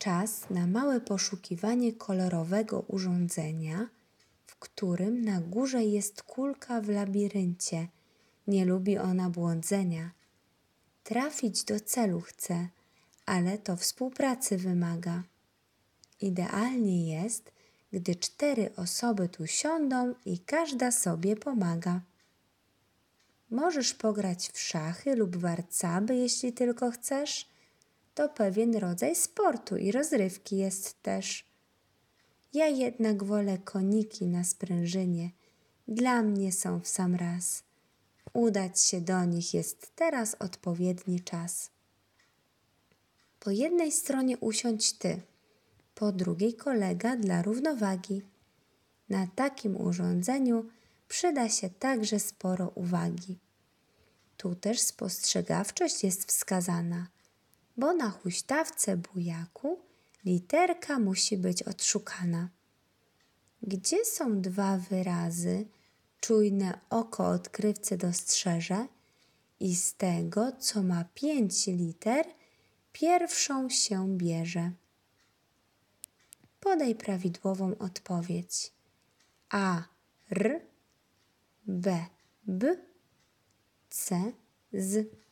Czas na małe poszukiwanie kolorowego urządzenia, w którym na górze jest kulka w labiryncie. Nie lubi ona błądzenia. Trafić do celu chce, ale to współpracy wymaga. Idealnie jest, gdy 4 osoby tu siądą i każda sobie pomaga. Możesz pograć w szachy lub warcaby, jeśli tylko chcesz. To pewien rodzaj sportu i rozrywki jest też. Ja jednak wolę koniki na sprężynie. Dla mnie są w sam raz. Udać się do nich jest teraz odpowiedni czas. Po jednej stronie usiądź ty, po drugiej kolega dla równowagi. Na takim urządzeniu przyda się także sporo uwagi. Tu też spostrzegawczość jest wskazana, bo na huśtawce bujaku literka musi być odszukana. Gdzie są 2 wyrazy, czujne oko odkrywcy dostrzeże i z tego, co ma 5 liter, pierwszą się bierze. Podaj prawidłową odpowiedź. A, R, B, B, C, Z.